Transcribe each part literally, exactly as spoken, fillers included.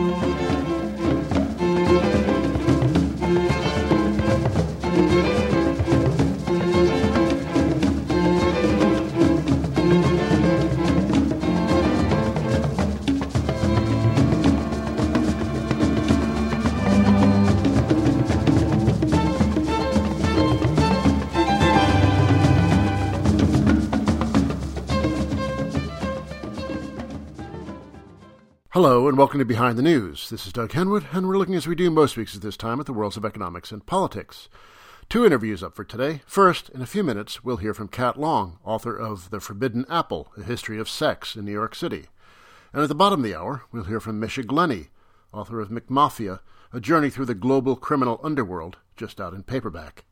Hello, and welcome to Behind the News. This is Doug Henwood, and we're looking as we do most weeks at this time at the worlds of economics and politics. Two interviews up for today. First, in a few minutes, we'll hear from Kat Long, author of The Forbidden Apple, A History of Sex in New York City. And at the bottom of the hour, we'll hear from Misha Glenny, author of McMafia, A Journey Through the Global Criminal Underworld, just out in paperback.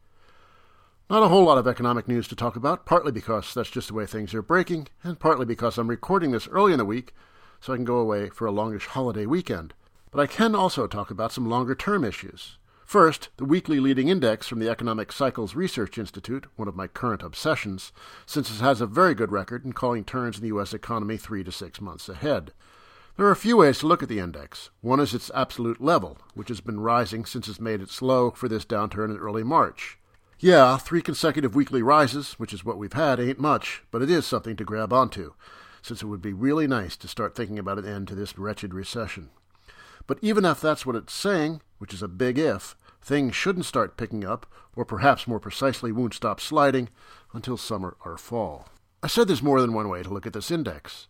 Not a whole lot of economic news to talk about, partly because that's just the way things are breaking, and partly because I'm recording this early in the week, so I can go away for a longish holiday weekend. But I can also talk about some longer-term issues. First, the weekly leading index from the Economic Cycles Research Institute, one of my current obsessions, since it has a very good record in calling turns in the U S economy three to six months ahead. There are a few ways to look at the index. One is its absolute level, which has been rising since it's made its low for this downturn in early March. Yeah, three consecutive weekly rises, which is what we've had, ain't much, but it is something to grab onto, since it would be really nice to start thinking about an end to this wretched recession. But even if that's what it's saying, which is a big if, things shouldn't start picking up, or perhaps more precisely won't stop sliding, until summer or fall. I said there's more than one way to look at this index.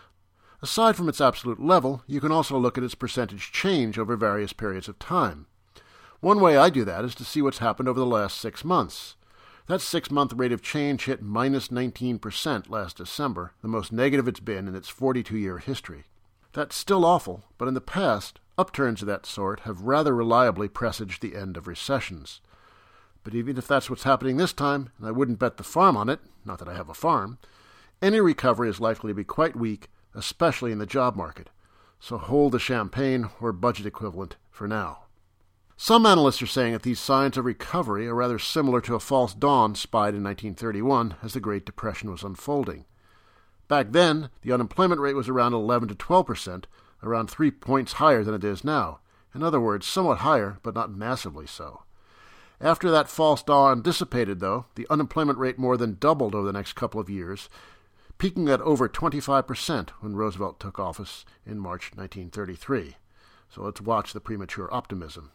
Aside from its absolute level, you can also look at its percentage change over various periods of time. One way I do that is to see what's happened over the last six months. That six-month rate of change hit minus nineteen percent last December, the most negative it's been in its forty-two-year history. That's still awful, but in the past, upturns of that sort have rather reliably presaged the end of recessions. But even if that's what's happening this time, and I wouldn't bet the farm on it, not that I have a farm, any recovery is likely to be quite weak, especially in the job market. So hold the champagne or budget equivalent for now. Some analysts are saying that these signs of recovery are rather similar to a false dawn spied in nineteen thirty-one as the Great Depression was unfolding. Back then, the unemployment rate was around eleven to twelve percent, around three points higher than it is now. In other words, somewhat higher, but not massively so. After that false dawn dissipated, though, the unemployment rate more than doubled over the next couple of years, peaking at over twenty-five percent when Roosevelt took office in March nineteen thirty-three. So let's watch the premature optimism.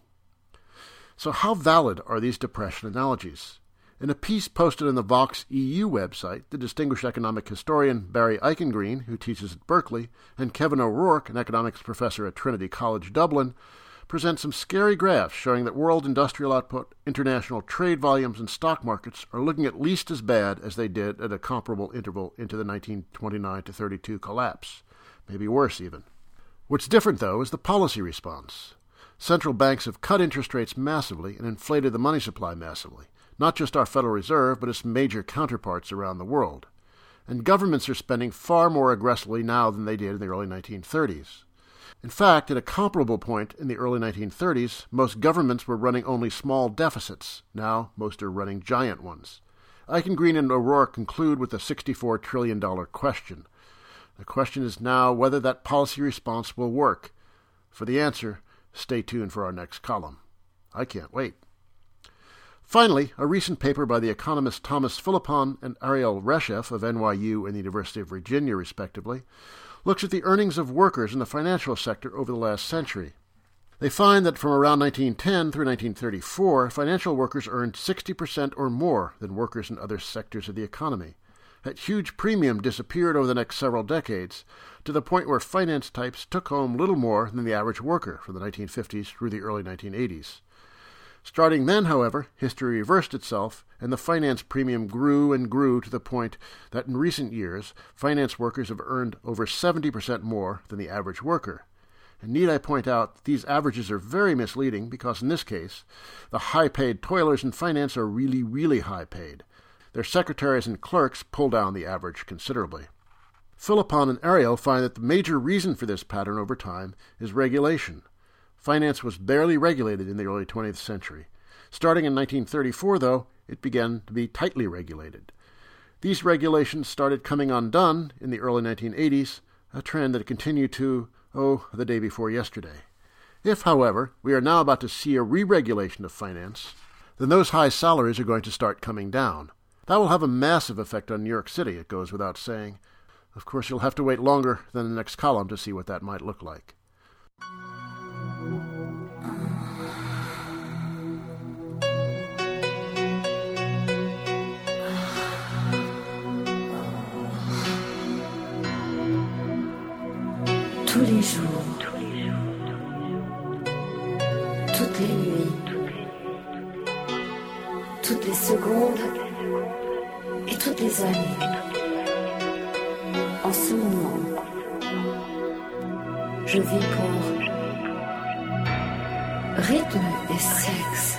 So how valid are these depression analogies? In a piece posted on the Vox E U website, the distinguished economic historian Barry Eichengreen, who teaches at Berkeley, and Kevin O'Rourke, an economics professor at Trinity College Dublin, present some scary graphs showing that world industrial output, international trade volumes, and stock markets are looking at least as bad as they did at a comparable interval into the nineteen twenty-nine to thirty-two collapse. Maybe worse, even. What's different, though, is the policy response. Central banks have cut interest rates massively and inflated the money supply massively, not just our Federal Reserve, but its major counterparts around the world. And governments are spending far more aggressively now than they did in the early nineteen thirties. In fact, at a comparable point in the early nineteen thirties, most governments were running only small deficits. Now, most are running giant ones. Eichengreen and O'Rourke conclude with the sixty-four trillion dollars question. The question is now whether that policy response will work. For the answer, stay tuned for our next column. I can't wait. Finally, a recent paper by the economists Thomas Philippon and Ariel Reshef of N Y U and the University of Virginia, respectively, looks at the earnings of workers in the financial sector over the last century. They find that from around nineteen ten through nineteen thirty-four, financial workers earned sixty percent or more than workers in other sectors of the economy. That huge premium disappeared over the next several decades, to the point where finance types took home little more than the average worker from the nineteen fifties through the early nineteen eighties. Starting then, however, history reversed itself, and the finance premium grew and grew to the point that in recent years, finance workers have earned over seventy percent more than the average worker. And need I point out that these averages are very misleading because in this case, the high-paid toilers in finance are really, really high-paid. Their secretaries and clerks pull down the average considerably. Philippon and Ariel find that the major reason for this pattern over time is regulation. Finance was barely regulated in the early twentieth century. Starting in nineteen thirty-four, though, it began to be tightly regulated. These regulations started coming undone in the early nineteen eighties, a trend that continued to, oh, the day before yesterday. If, however, we are now about to see a re-regulation of finance, then those high salaries are going to start coming down. That will have a massive effect on New York City, it goes without saying. Of course, you'll have to wait longer than the next column to see what that might look like. Tous les jours, toutes les nuits, toutes les secondes et toutes les années. En ce moment, je vis pour rythme et sexe.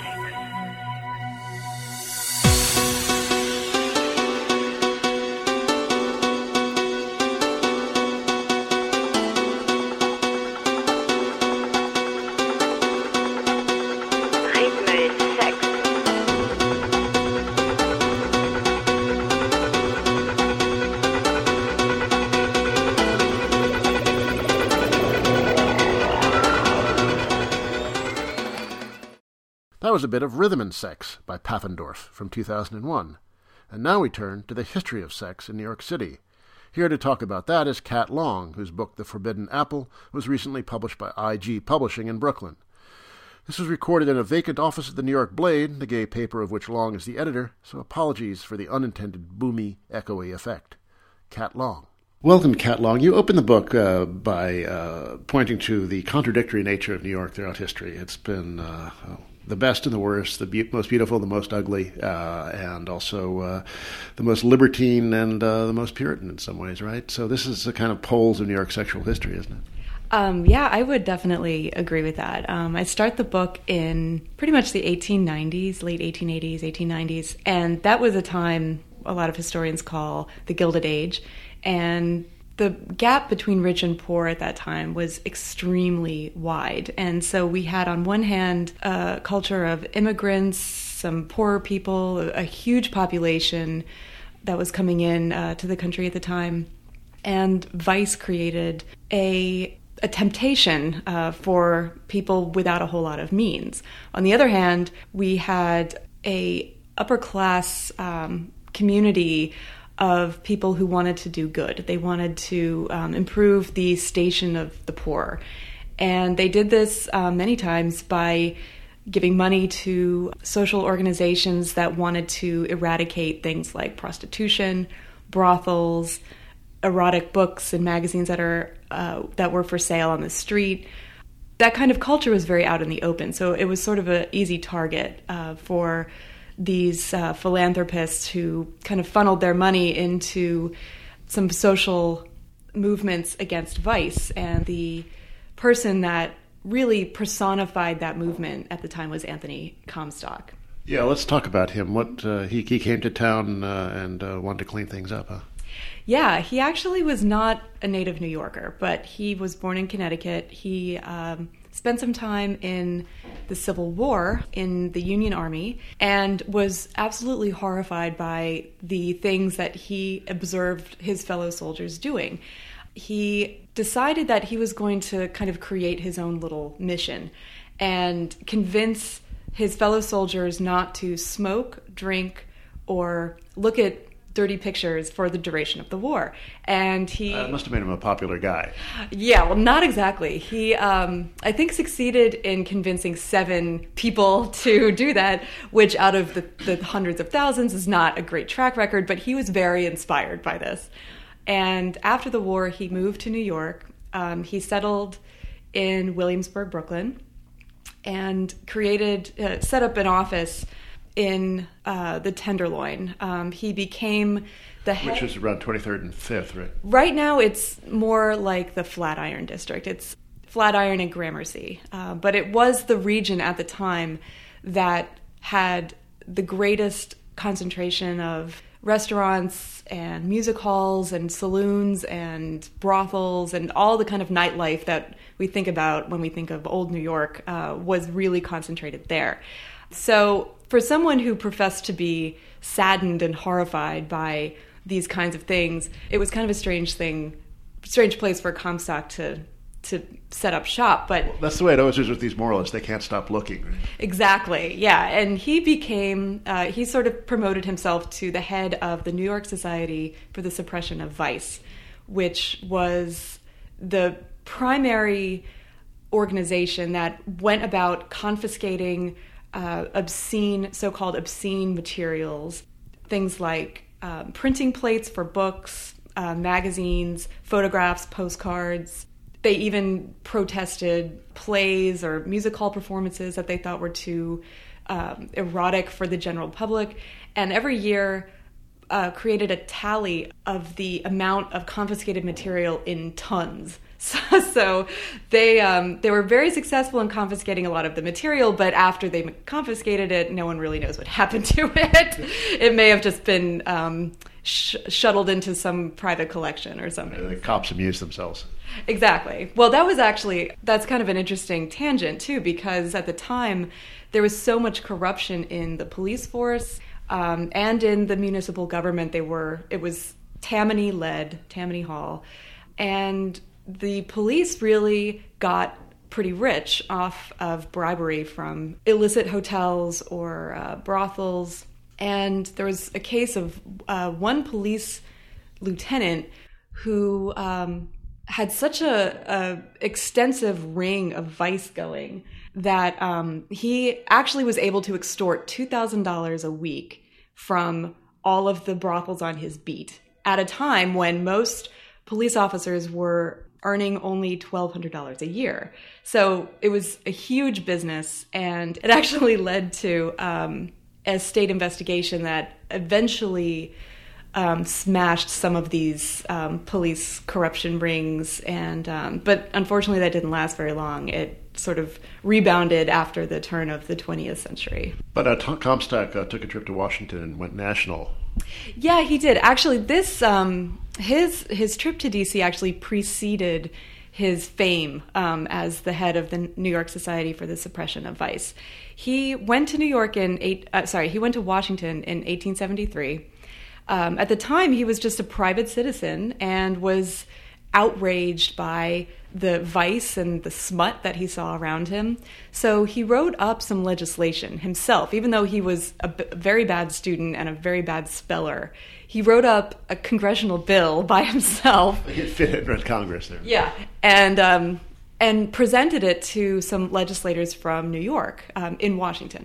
That was a bit of Rhythm and Sex by Paffendorf from two thousand one. And now we turn to the history of sex in New York City. Here to talk about that is Kat Long, whose book The Forbidden Apple was recently published by I G Publishing in Brooklyn. This was recorded in a vacant office at the New York Blade, the gay paper of which Long is the editor, so apologies for the unintended boomy, echoey effect. Kat Long. Welcome, Kat Long. You open the book uh, by uh, pointing to the contradictory nature of New York throughout history. It's been uh, the best and the worst, the be- most beautiful, the most ugly, uh, and also uh, the most libertine and uh, the most Puritan in some ways, right? So this is the kind of poles of New York sexual history, isn't it? Um, yeah, I would definitely agree with that. Um, I start the book in pretty much the eighteen nineties, late eighteen eighties, eighteen nineties, and that was a time a lot of historians call the Gilded Age, and the gap between rich and poor at that time was extremely wide. And so we had on one hand a culture of immigrants, some poorer people, a huge population that was coming in uh, to the country at the time, and vice created a a temptation uh, for people without a whole lot of means. On the other hand, we had a upper class um, community of people who wanted to do good. They wanted to um, improve the station of the poor. And they did this uh, many times by giving money to social organizations that wanted to eradicate things like prostitution, brothels, erotic books and magazines that are uh, that were for sale on the street. That kind of culture was very out in the open, so it was sort of an easy target uh, for these uh, philanthropists who kind of funneled their money into some social movements against vice. And the person that really personified that movement at the time was Anthony Comstock. Yeah, let's talk about him. What uh, he he came to town uh, and uh, wanted to clean things up, huh? Yeah, he actually was not a native New Yorker, but he was born in Connecticut. He um, spent some time in the Civil War in the Union Army and was absolutely horrified by the things that he observed his fellow soldiers doing. He decided that he was going to kind of create his own little mission and convince his fellow soldiers not to smoke, drink, or look at dirty pictures for the duration of the war. And he... That uh, must have made him a popular guy. Yeah, well, not exactly. He, um, I think, succeeded in convincing seven people to do that, which out of the, the hundreds of thousands is not a great track record, but he was very inspired by this. And after the war, he moved to New York. Um, he settled in Williamsburg, Brooklyn, and created, uh, set up an office in uh, the Tenderloin. Um, he became the head... Which is around twenty-third and fifth, right? Right now, it's more like the Flatiron District. It's Flatiron and Gramercy. Uh, but it was the region at the time that had the greatest concentration of restaurants and music halls and saloons and brothels and all the kind of nightlife that we think about when we think of old New York uh, was really concentrated there. So for someone who professed to be saddened and horrified by these kinds of things, it was kind of a strange thing, strange place for Comstock to to set up shop. But well, that's the way it always is with these moralists. They can't stop looking. Right? Exactly, yeah. And he became, uh, he sort of promoted himself to the head of the New York Society for the Suppression of Vice, which was the primary organization that went about confiscating uh, obscene, so-called obscene materials, things like um, printing plates for books, uh, magazines, photographs, postcards. They even protested plays or music hall performances that they thought were too um, erotic for the general public. And every year uh, created a tally of the amount of confiscated material in tons. So, so they um, they were very successful in confiscating a lot of the material, but after they confiscated it, no one really knows what happened to it. It may have just been um, sh- shuttled into some private collection or something. The cops amused themselves. Exactly. Well, that was actually, that's kind of an interesting tangent, too, because at the time, there was so much corruption in the police force um, and in the municipal government. They were, it was Tammany-led, Tammany Hall, and the police really got pretty rich off of bribery from illicit hotels or uh, brothels. And there was a case of uh, one police lieutenant who um, had such a, a extensive ring of vice going that um, he actually was able to extort two thousand dollars a week from all of the brothels on his beat at a time when most police officers were earning only twelve hundred dollars a year. So it was a huge business, and it actually led to um, a state investigation that eventually um, smashed some of these um, police corruption rings. And um, but unfortunately, that didn't last very long. It sort of rebounded after the turn of the twentieth century. But uh, Tom Comstock uh, took a trip to Washington and went national. Yeah, he did. Actually, this um, his his trip to D C actually preceded his fame um, as the head of the New York Society for the Suppression of Vice. He went to New York in eight. Uh, sorry, he went to Washington in eighteen seventy-three. Um, at the time, he was just a private citizen and was outraged by the vice and the smut that he saw around him. So he wrote up some legislation himself, even though he was a b- very bad student and a very bad speller. He wrote up a congressional bill by himself. He fit in Congress there. Yeah, and um, and presented it to some legislators from New York um, in Washington.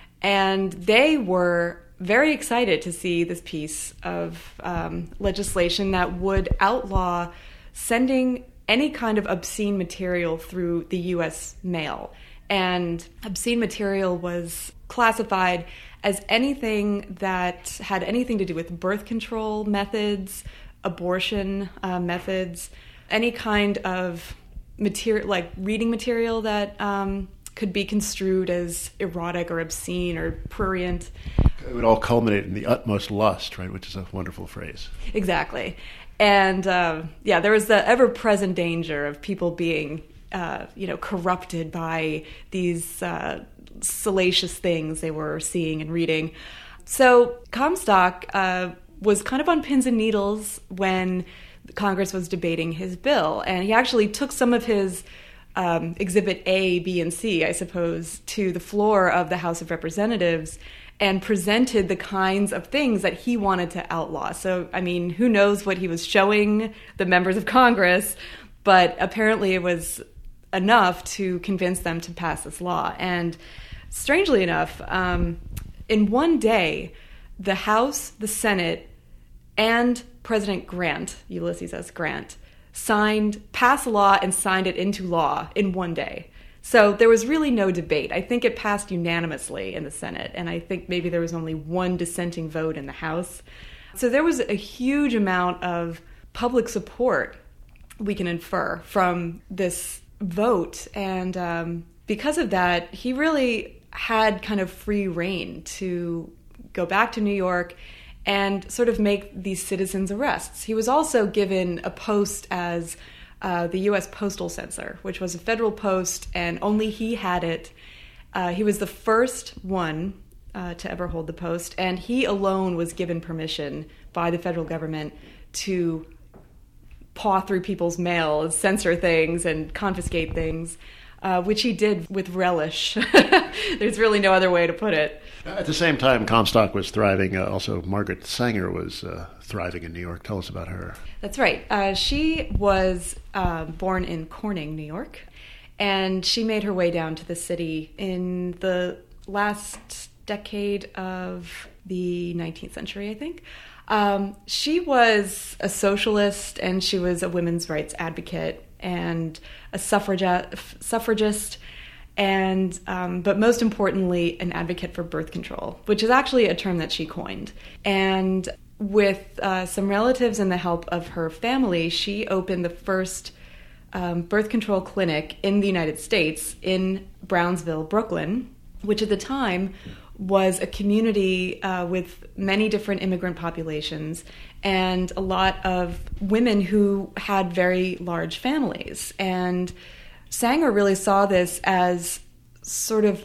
And they were very excited to see this piece of um, legislation that would outlaw sending any kind of obscene material through the U S mail. And obscene material was classified as anything that had anything to do with birth control methods, abortion uh, methods, any kind of material, like reading material that um, could be construed as erotic or obscene or prurient. It would all culminate in the utmost lust, right, which is a wonderful phrase. Exactly. And uh, yeah, there was the ever-present danger of people being, uh, you know, corrupted by these uh, salacious things they were seeing and reading. So Comstock uh, was kind of on pins and needles when Congress was debating his bill, and he actually took some of his um, Exhibit A, B, and C, I suppose, to the floor of the House of Representatives and presented the kinds of things that he wanted to outlaw. So, I mean, who knows what he was showing the members of Congress, but apparently it was enough to convince them to pass this law. And strangely enough, um, in one day, the House, the Senate, and President Grant, Ulysses S. Grant, signed, passed a law and signed it into law in one day. So there was really no debate. I think it passed unanimously in the Senate, and I think maybe there was only one dissenting vote in the House. So there was a huge amount of public support, we can infer, from this vote. And um, because of that, he really had kind of free rein to go back to New York and sort of make these citizens' arrests. He was also given a post as Uh, the U S Postal Censor, which was a federal post, and only he had it. Uh, he was the first one uh, to ever hold the post, and he alone was given permission by the federal government to paw through people's mail, censor things, and confiscate things, uh, which he did with relish. There's really no other way to put it. At the same time, Comstock was thriving. Uh, also, Margaret Sanger was uh, thriving in New York. Tell us about her. That's right. Uh, she was uh, born in Corning, New York, and she made her way down to the city in the last decade of the nineteenth century, I think. Um, she was a socialist, and she was a women's rights advocate and a suffragette, suffragist, and um, but most importantly, an advocate for birth control, which is actually a term that she coined. And with uh, some relatives and the help of her family, she opened the first um, birth control clinic in the United States in Brownsville, Brooklyn, which at the time was a community uh, with many different immigrant populations and a lot of women who had very large families. And Sanger really saw this as sort of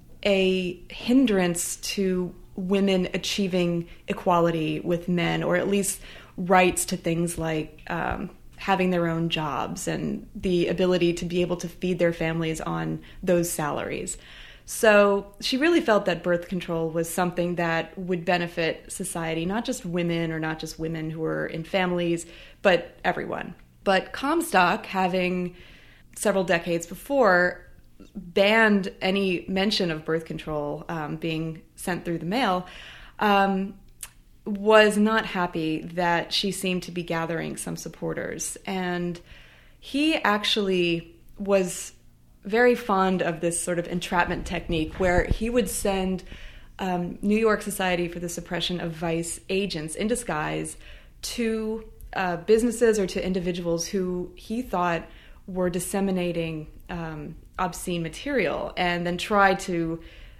a hindrance to women achieving equality with men, or at least rights to things like um, having their own jobs and the ability to be able to feed their families on those salaries. So she really felt that birth control was something that would benefit society, not just women or not just women who were in families, but everyone. But Comstock, having several decades before banned any mention of birth control um, being sent through the mail, um, was not happy that she seemed to be gathering some supporters. And he actually was very fond of this sort of entrapment technique where he would send um, New York Society for the Suppression of Vice agents in disguise to uh, businesses or to individuals who he thought were disseminating um, obscene material, and then try to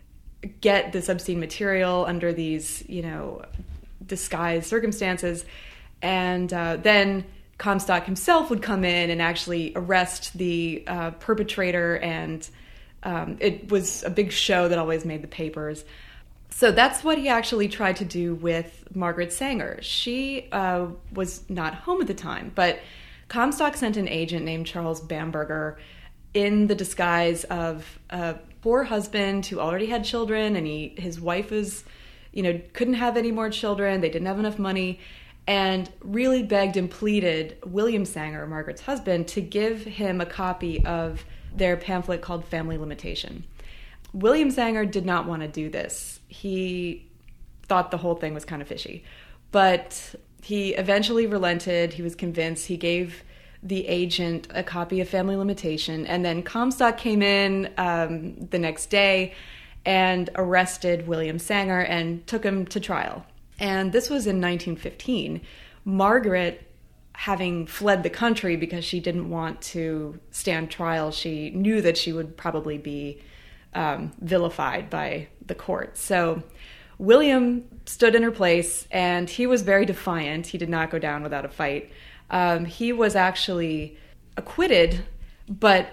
get this obscene material under these, you know, disguised circumstances. And uh, then Comstock himself would come in and actually arrest the uh, perpetrator, and um, it was a big show that always made the papers. So that's what he actually tried to do with Margaret Sanger. She uh, was not home at the time, but Comstock sent an agent named Charles Bamberger in the disguise of a poor husband who already had children, and he his wife was, you know, couldn't have any more children. They didn't have enough money. And really begged and pleaded William Sanger, Margaret's husband, to give him a copy of their pamphlet called Family Limitation. William Sanger did not want to do this. He thought the whole thing was kind of fishy. But he eventually relented. He was convinced. He gave the agent a copy of Family Limitation. And then Comstock came in um, the next day and arrested William Sanger and took him to trial. And this was in nineteen fifteen. Margaret, having fled the country because she didn't want to stand trial, she knew that she would probably be um, vilified by the court. So William stood in her place, and he was very defiant. He did not go down without a fight. Um, he was actually acquitted, but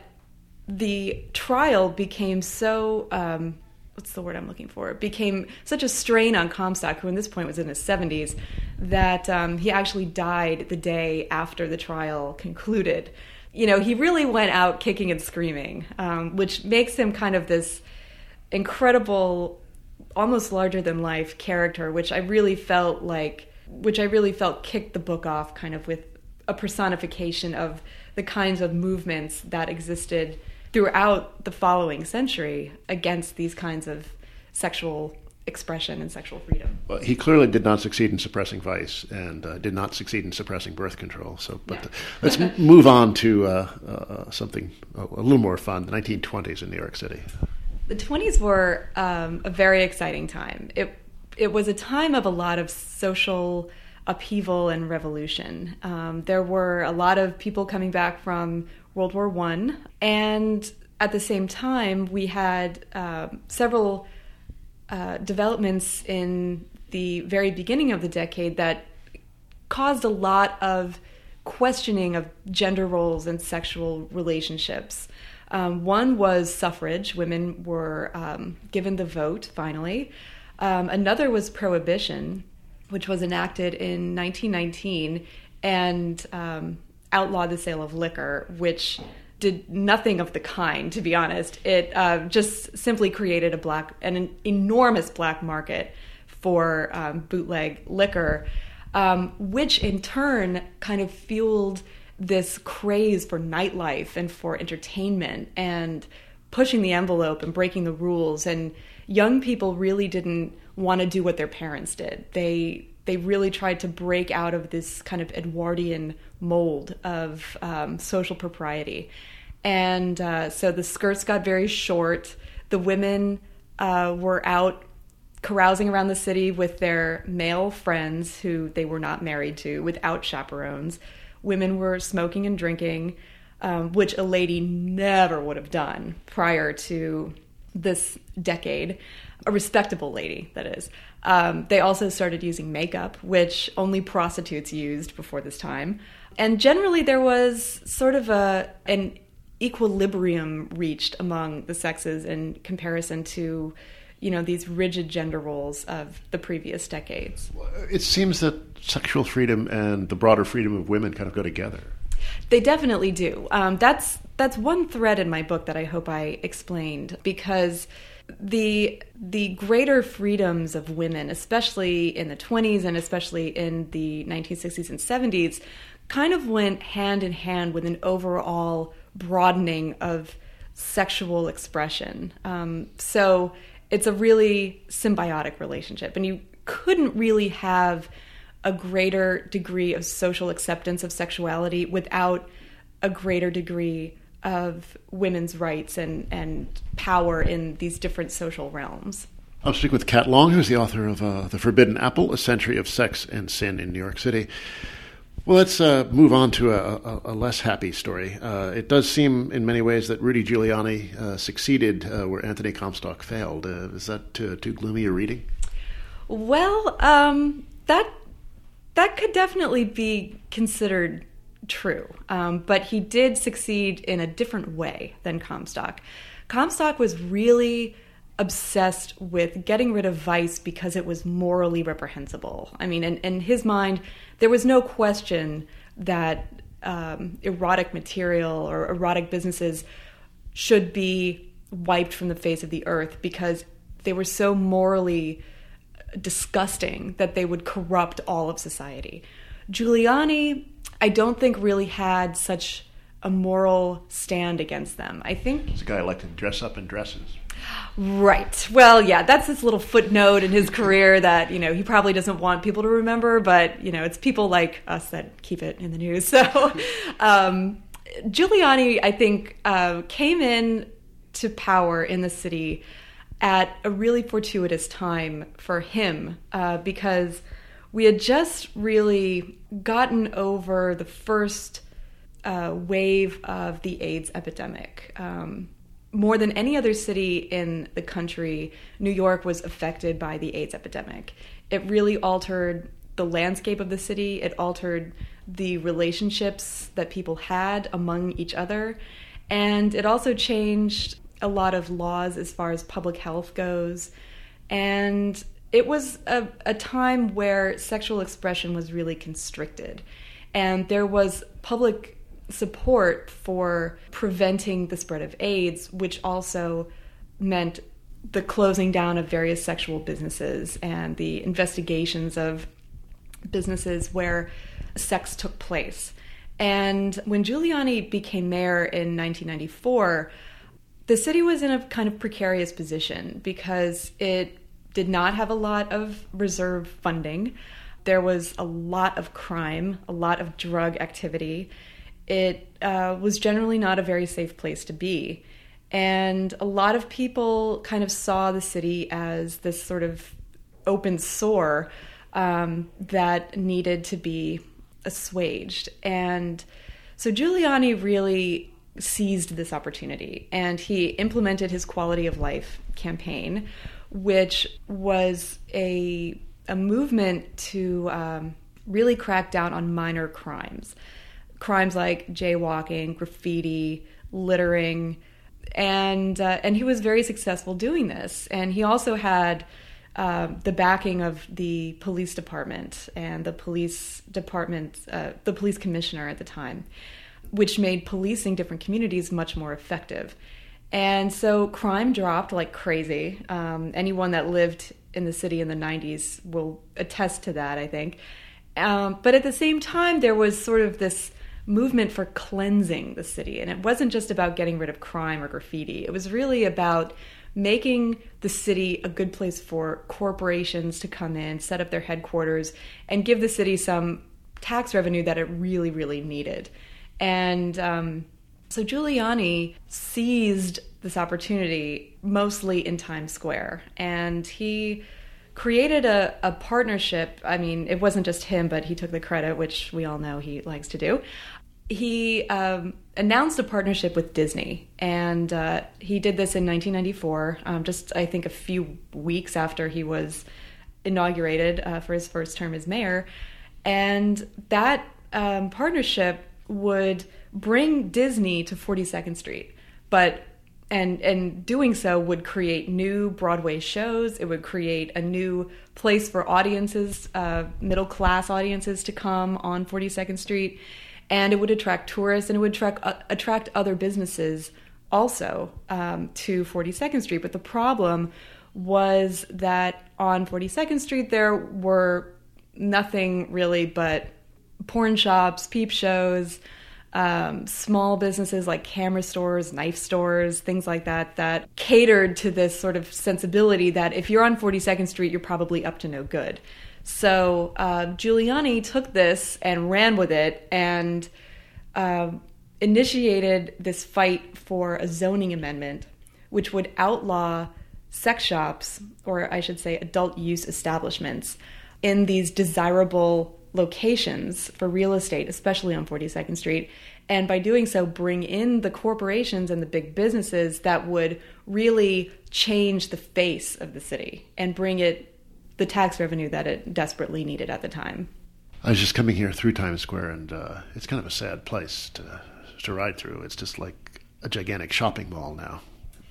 the trial became so... Um, what's the word I'm looking for? It became such a strain on Comstock, who in this point was in his seventies, that um, he actually died the day after the trial concluded. You know, he really went out kicking and screaming, um, which makes him kind of this incredible, almost larger-than-life character, which I really felt like, which I really felt kicked the book off kind of with a personification of the kinds of movements that existed throughout the following century against these kinds of sexual expression and sexual freedom. Well, he clearly did not succeed in suppressing vice, and uh, did not succeed in suppressing birth control. So, but No. the, let's m- move on to uh, uh, something a, a little more fun: the nineteen twenties in New York City. The twenties were um, a very exciting time. It it was a time of a lot of social upheaval and revolution. Um, there were a lot of people coming back from World War One, and at the same time, we had uh, several uh, developments in the very beginning of the decade that caused a lot of questioning of gender roles and sexual relationships. Um, one was suffrage. Women were um, given the vote, finally. Um, another was prohibition, which was enacted in nineteen nineteen, and um, outlawed the sale of liquor, which did nothing of the kind, to be honest. It uh, just simply created a black, an enormous black market for um, bootleg liquor, um, which in turn kind of fueled this craze for nightlife and for entertainment and pushing the envelope and breaking the rules. And young people really didn't want to do what their parents did. They they really tried to break out of this kind of Edwardian mold of um, social propriety. And uh, so the skirts got very short. The women uh, were out carousing around the city with their male friends who they were not married to, without chaperones. Women were smoking and drinking, um, which a lady never would have done prior to this decade. A respectable lady, that is. Um, they also started using makeup, which only prostitutes used before this time. And generally there was sort of a an equilibrium reached among the sexes in comparison to, you know, these rigid gender roles of the previous decades. It seems that sexual freedom and the broader freedom of women kind of go together. They definitely do. Um, that's that's one thread in my book that I hope I explained, because the the greater freedoms of women, especially in the twenties and especially in the nineteen sixties and seventies, kind of went hand in hand with an overall broadening of sexual expression. Um, so it's a really symbiotic relationship, and you couldn't really have a greater degree of social acceptance of sexuality without a greater degree of women's rights and, and power in these different social realms. I'm speaking with Kat Long, who's the author of uh, The Forbidden Apple, A Century of Sex and Sin in New York City. Well, let's uh, move on to a, a, a less happy story. Uh, it does seem in many ways that Rudy Giuliani uh, succeeded uh, where Anthony Comstock failed. Uh, is that too, too gloomy a reading? Well, um, that that could definitely be considered true. Um, but he did succeed in a different way than Comstock. Comstock was really obsessed with getting rid of vice because it was morally reprehensible. I mean, in, in his mind, there was no question that um, erotic material or erotic businesses should be wiped from the face of the earth because they were so morally disgusting that they would corrupt all of society. Giuliani, I don't think really had such a moral stand against them. I think he's a guy who liked to dress up in dresses. Right. Well, yeah, that's this little footnote in his career that, you know, he probably doesn't want people to remember, but, you know, it's people like us that keep it in the news. So um, Giuliani, I think, uh, came in to power in the city at a really fortuitous time for him uh, because we had just really gotten over the first uh, wave of the AIDS epidemic. Um, more than any other city in the country, New York was affected by the AIDS epidemic. It really altered the landscape of the city. It altered the relationships that people had among each other. And it also changed a lot of laws as far as public health goes. And it was a, a time where sexual expression was really constricted. And there was public support for preventing the spread of AIDS, which also meant the closing down of various sexual businesses and the investigations of businesses where sex took place. And when Giuliani became mayor in nineteen ninety-four, the city was in a kind of precarious position because it did not have a lot of reserve funding. There was a lot of crime, a lot of drug activity. It uh, was generally not a very safe place to be. And a lot of people kind of saw the city as this sort of open sore um, that needed to be assuaged. And so Giuliani really seized this opportunity, and he implemented his quality of life campaign, which was a, a movement to um, really crack down on minor crimes. Crimes like jaywalking, graffiti, littering, and uh, and he was very successful doing this. And he also had uh, the backing of the police department and the police department, uh, the police commissioner at the time, which made policing different communities much more effective. And so crime dropped like crazy. Um, anyone that lived in the city in the nineties will attest to that, I think. Um, but at the same time, there was sort of this movement for cleansing the city. And it wasn't just about getting rid of crime or graffiti. It was really about making the city a good place for corporations to come in, set up their headquarters, and give the city some tax revenue that it really, really needed. And um, so Giuliani seized this opportunity mostly in Times Square, and he created a, a partnership. I mean, it wasn't just him, but he took the credit, which we all know he likes to do. He um, announced a partnership with Disney, and uh, he did this in nineteen ninety-four, um, just, I think, a few weeks after he was inaugurated uh, for his first term as mayor. And that um, partnership would bring Disney to forty-second Street, but and and doing so would create new Broadway shows. It would create a new place for audiences, uh, middle-class audiences to come on forty-second Street, and it would attract tourists, and it would attract, uh, attract other businesses also um, to forty-second Street. But the problem was that on forty-second Street there were nothing really but porn shops, peep shows, um, small businesses like camera stores, knife stores, things like that, that catered to this sort of sensibility that if you're on forty-second Street, you're probably up to no good. So uh, Giuliani took this and ran with it and uh, initiated this fight for a zoning amendment, which would outlaw sex shops, or I should say adult use establishments, in these desirable locations for real estate, especially on forty-second Street, and by doing so bring in the corporations and the big businesses that would really change the face of the city and bring it the tax revenue that it desperately needed at the time. I was just coming here through Times Square, and uh, it's kind of a sad place to to ride through. It's just like a gigantic shopping mall now.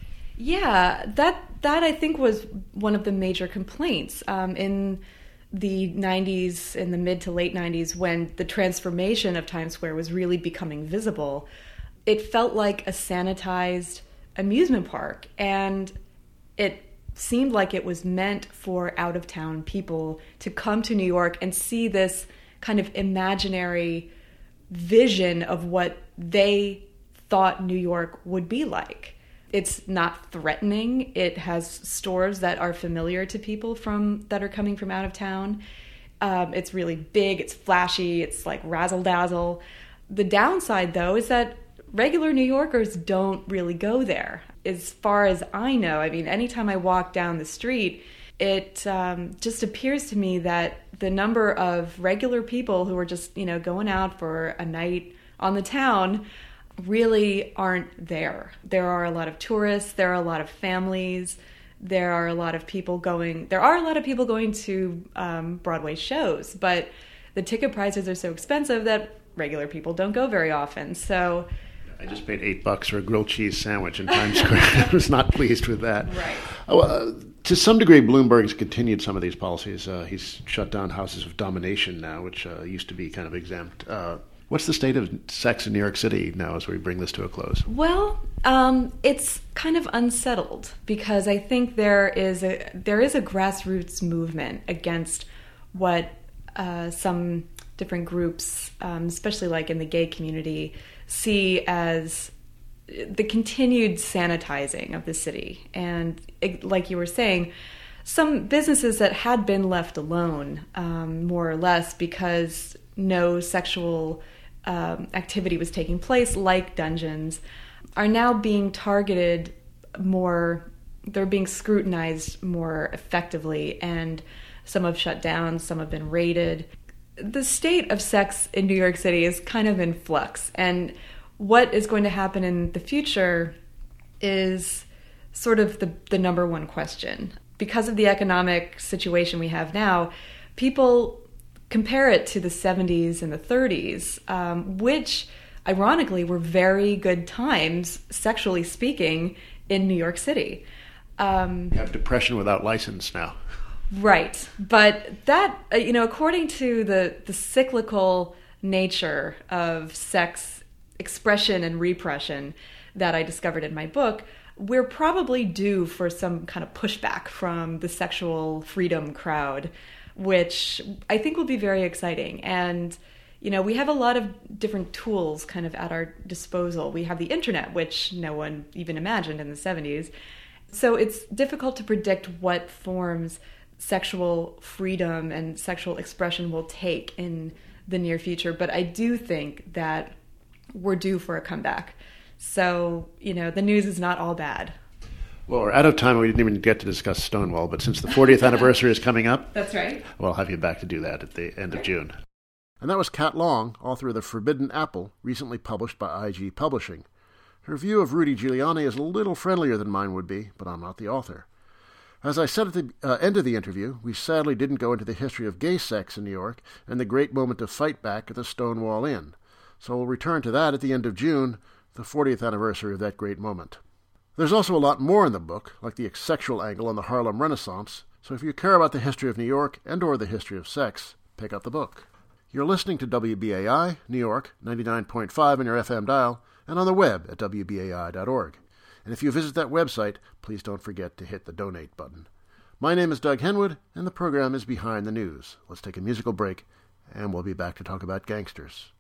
Yeah, that that I think was one of the major complaints um, in the nineties, in the mid to late nineties, when the transformation of Times Square was really becoming visible. It felt like a sanitized amusement park, and it seemed like it was meant for out-of-town people to come to New York and see this kind of imaginary vision of what they thought New York would be like. It's not threatening. It has stores that are familiar to people from that are coming from out of town. Um, it's really big. It's flashy. It's like razzle-dazzle. The downside, though, is that regular New Yorkers don't really go there. As far as I know, I mean, anytime I walk down the street, it um, just appears to me that the number of regular people who are just, you know, going out for a night on the town really aren't there. There are a lot of tourists, there are a lot of families, there are a lot of people going, there are a lot of people going to um, Broadway shows, but the ticket prices are so expensive that regular people don't go very often. So I just paid eight bucks for a grilled cheese sandwich in Times Square. I was not pleased with that. Right. Oh, uh, to some degree, Bloomberg's continued some of these policies. Uh, he's shut down houses of domination now, which uh, used to be kind of exempt. Uh, what's the state of sex in New York City now as we bring this to a close? Well, um, it's kind of unsettled because I think there is a there is a grassroots movement against what uh, some different groups, um, especially like in the gay community, see as the continued sanitizing of the city. And it, like you were saying, some businesses that had been left alone, um, more or less, because no sexual um, activity was taking place, like dungeons, are now being targeted more, they're being scrutinized more effectively, and some have shut down, some have been raided. The state of sex in New York City is kind of in flux, and what is going to happen in the future is sort of the, the number one question. Because of the economic situation we have now, people compare it to the seventies and the thirties, um, which, ironically, were very good times, sexually speaking, in New York City. Um, you have depression without license now. Right. But that, uh, you know, according to the, the cyclical nature of sex expression and repression that I discovered in my book, we're probably due for some kind of pushback from the sexual freedom crowd, which I think will be very exciting. And, you know, we have a lot of different tools kind of at our disposal. We have the internet, which no one even imagined in the seventies. So it's difficult to predict what forms sexual freedom and sexual expression will take in the near future. But I do think that we're due for a comeback. So, you know, the news is not all bad. Well, we're out of time. We didn't even get to discuss Stonewall, but since the fortieth anniversary is coming up, that's right. We'll have you back to do that at the end of June. And that was Kat Long, author of The Forbidden Apple, recently published by I G Publishing. Her view of Rudy Giuliani is a little friendlier than mine would be, but I'm not the author. As I said at the uh, end of the interview, we sadly didn't go into the history of gay sex in New York and the great moment of fight back at the Stonewall Inn. So we'll return to that at the end of June, the fortieth anniversary of that great moment. There's also a lot more in the book, like the sexual angle on the Harlem Renaissance, so if you care about the history of New York and or the history of sex, pick up the book. You're listening to W B A I, New York, ninety-nine point five on your F M dial, and on the web at W B A I dot org. And if you visit that website, please don't forget to hit the donate button. My name is Doug Henwood, and the program is Behind the News. Let's take a musical break, and we'll be back to talk about gangsters.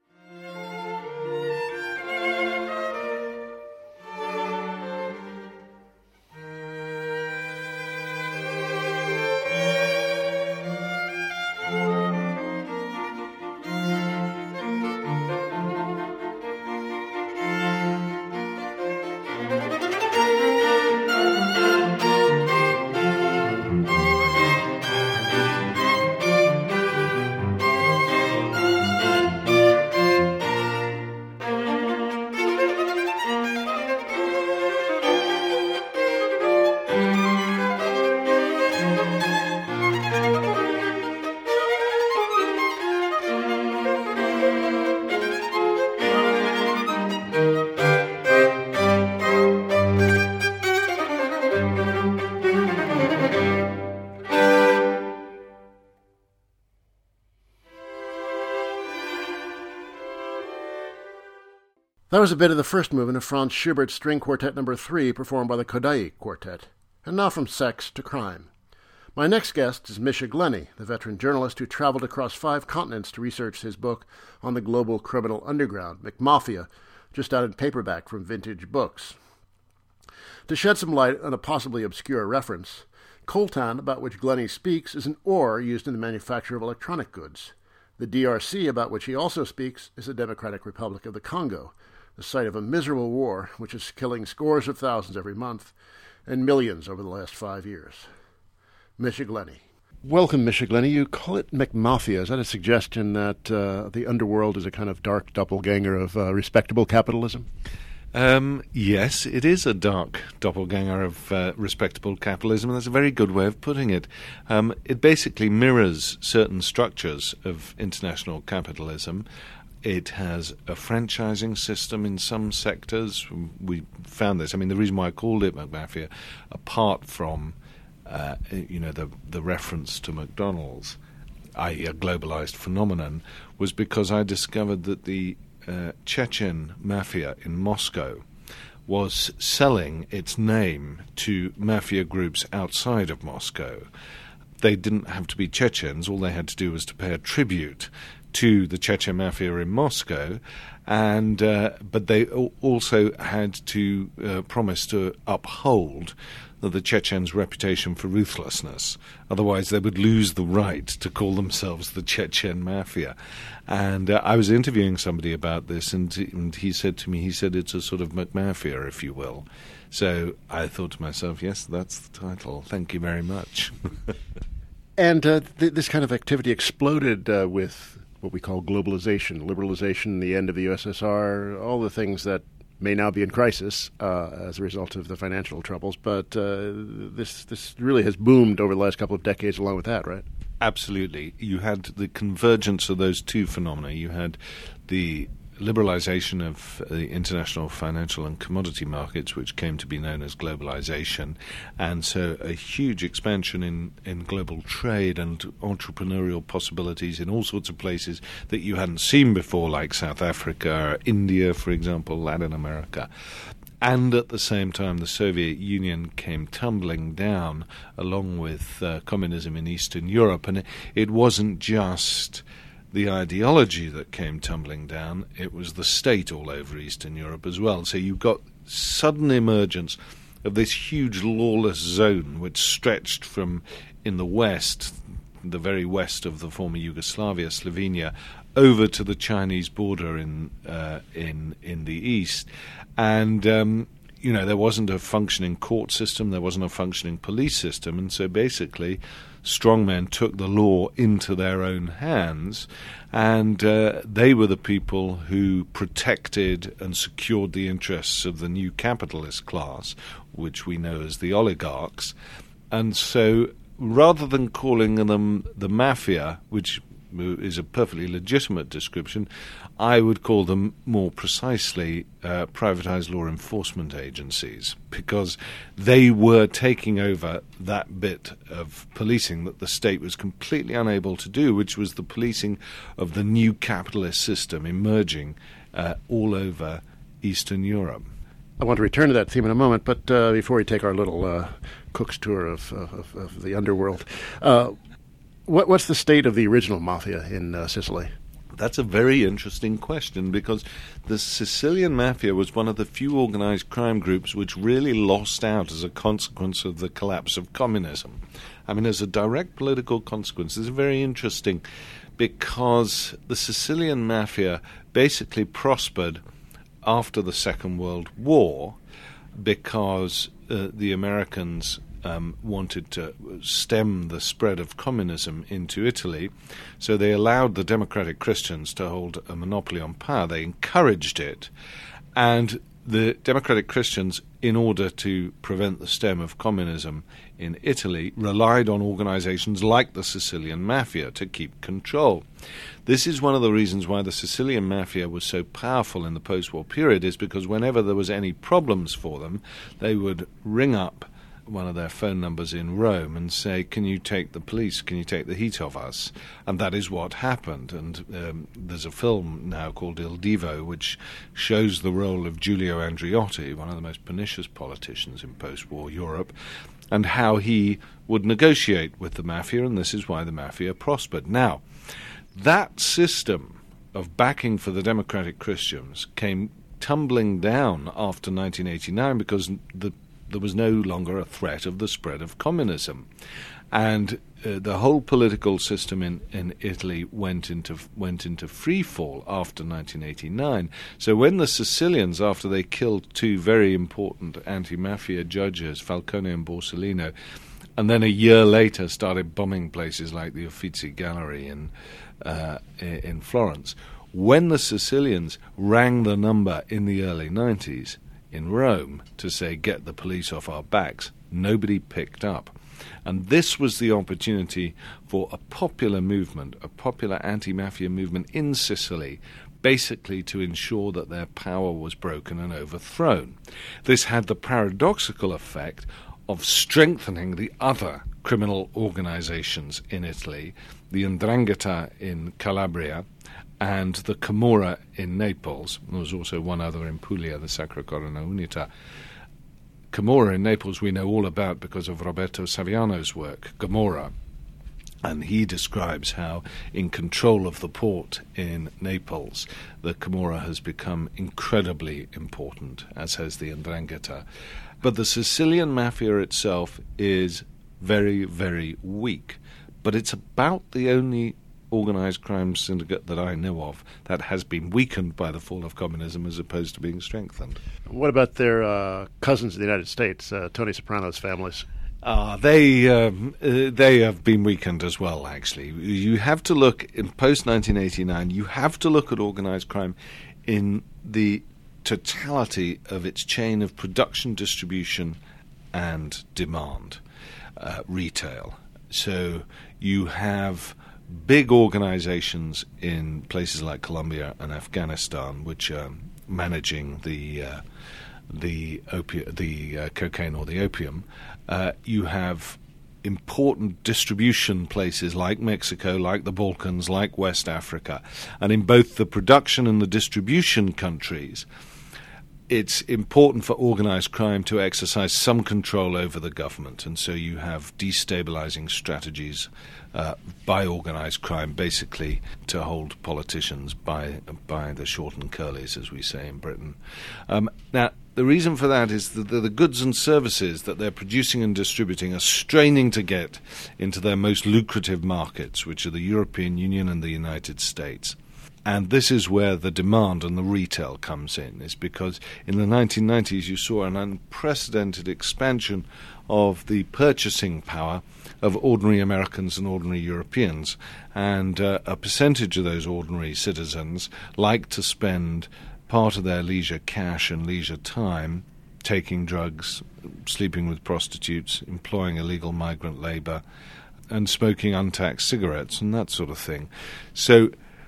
That was a bit of the first movement of Franz Schubert's String Quartet Number three, performed by the Kodály Quartet. And now from sex to crime. My next guest is Misha Glenny, the veteran journalist who traveled across five continents to research his book on the global criminal underground, McMafia, just out in paperback from Vintage Books. To shed some light on a possibly obscure reference, coltan, about which Glenny speaks, is an ore used in the manufacture of electronic goods. The D R C, about which he also speaks, is the Democratic Republic of the Congo, the site of a miserable war which is killing scores of thousands every month and millions over the last five years. Misha Glenny. Welcome, Misha Glenny. You call it McMafia. Is that a suggestion that uh, the underworld is a kind of dark doppelganger of uh, respectable capitalism? Um, yes, it is a dark doppelganger of uh, respectable capitalism, and that's a very good way of putting it. Um, it basically mirrors certain structures of international capitalism. It has a franchising system in some sectors. We found this. I mean, the reason why I called it McMafia, apart from uh, you know the the reference to McDonald's, that is a globalized phenomenon, was because I discovered that the uh, Chechen mafia in Moscow was selling its name to mafia groups outside of Moscow. They didn't have to be Chechens. All they had to do was to pay a tribute to the Chechen mafia in Moscow, and uh, but they also had to uh, promise to uphold the Chechens' reputation for ruthlessness. Otherwise, they would lose the right to call themselves the Chechen mafia. And uh, I was interviewing somebody about this, and, and he said to me, he said it's a sort of McMafia, if you will. So I thought to myself, yes, that's the title. Thank you very much. And uh, th- this kind of activity exploded uh, with what we call globalization, liberalization, the end of the U S S R, all the things that may now be in crisis uh, as a result of the financial troubles. But uh, this this really has boomed over the last couple of decades along with that, right? Absolutely. You had the convergence of those two phenomena. You had the liberalization of the international financial and commodity markets, which came to be known as globalization, and so a huge expansion in, in global trade and entrepreneurial possibilities in all sorts of places that you hadn't seen before, like South Africa, India, for example, Latin America. And at the same time, the Soviet Union came tumbling down along with uh, communism in Eastern Europe. And it, it wasn't just the ideology that came tumbling down, it was the state all over Eastern Europe as well. So you got sudden emergence of this huge lawless zone which stretched from in the west, the very west of the former Yugoslavia, Slovenia, over to the Chinese border in uh, in in the east. And um, you know, there wasn't a functioning court system, there wasn't a functioning police system, and so basically strongmen took the law into their own hands, and uh, they were the people who protected and secured the interests of the new capitalist class, which we know as the oligarchs. And so rather than calling them the mafia, which is a perfectly legitimate description, I would call them more precisely uh, privatized law enforcement agencies, because they were taking over that bit of policing that the state was completely unable to do, which was the policing of the new capitalist system emerging uh, all over Eastern Europe. I want to return to that theme in a moment, but uh, before we take our little uh, Cook's tour of, of, of the underworld, uh, What, what's the state of the original mafia in uh, Sicily? That's a very interesting question, because the Sicilian mafia was one of the few organized crime groups which really lost out as a consequence of the collapse of communism. I mean, as a direct political consequence, this is very interesting, because the Sicilian mafia basically prospered after the Second World War because uh, the Americans Um, wanted to stem the spread of communism into Italy, so they allowed the democratic Christians to hold a monopoly on power. They encouraged it, and the democratic Christians, in order to prevent the stem of communism in Italy, relied on organizations like the Sicilian Mafia to keep control. This is one of the reasons why the Sicilian Mafia was so powerful in the post-war period, is because whenever there was any problems for them, they would ring up one of their phone numbers in Rome and say, can you take the police, can you take the heat off us? And that is what happened. And um, there's a film now called Il Divo, which shows the role of Giulio Andreotti, one of the most pernicious politicians in post-war Europe, and how he would negotiate with the mafia, and this is why the mafia prospered. Now, that system of backing for the democratic Christians came tumbling down after nineteen eighty-nine because the there was no longer a threat of the spread of communism. And uh, the whole political system in, in Italy went into went into free fall after nineteen eighty-nine. So when the Sicilians, after they killed two very important anti-mafia judges, Falcone and Borsellino, and then a year later started bombing places like the Uffizi Gallery in uh, in Florence, when the Sicilians rang the number in the early nineties in Rome to say, get the police off our backs, nobody picked up. And this was the opportunity for a popular movement, a popular anti-mafia movement in Sicily, basically to ensure that their power was broken and overthrown. This had the paradoxical effect of strengthening the other criminal organizations in Italy, the 'Ndrangheta in Calabria, and the Camorra in Naples. There was also one other in Puglia, the Sacra Corona Unita. Camorra in Naples we know all about because of Roberto Saviano's work, Gomorrah. And he describes how, in control of the port in Naples, the Camorra has become incredibly important, as has the 'Ndrangheta. But the Sicilian mafia itself is very, very weak. But it's about the only organized crime syndicate that I know of that has been weakened by the fall of communism as opposed to being strengthened. What about their uh, cousins in the United States, uh, Tony Soprano's families? Uh, they um, uh, they have been weakened as well, actually. You have to look, in post-nineteen eighty-nine, you have to look at organized crime in the totality of its chain of production, distribution, and demand, uh, retail. So you have big organizations in places like Colombia and Afghanistan, which are managing the uh, the opi- the uh, cocaine or the opium. Uh, you have important distribution places like Mexico, like the Balkans, like West Africa. And in both the production and the distribution countries, it's important for organized crime to exercise some control over the government. And so you have destabilizing strategies uh, by organized crime, basically to hold politicians by by the short and curlies, as we say in Britain. Um, now, the reason for that is that the, the goods and services that they're producing and distributing are straining to get into their most lucrative markets, which are the European Union and the United States. And this is where the demand and the retail comes in, is because in the nineteen nineties you saw an unprecedented expansion of the purchasing power of ordinary Americans and ordinary Europeans. And uh, a percentage of those ordinary citizens like to spend part of their leisure cash and leisure time taking drugs, sleeping with prostitutes, employing illegal migrant labor, and smoking untaxed cigarettes and that sort of thing. So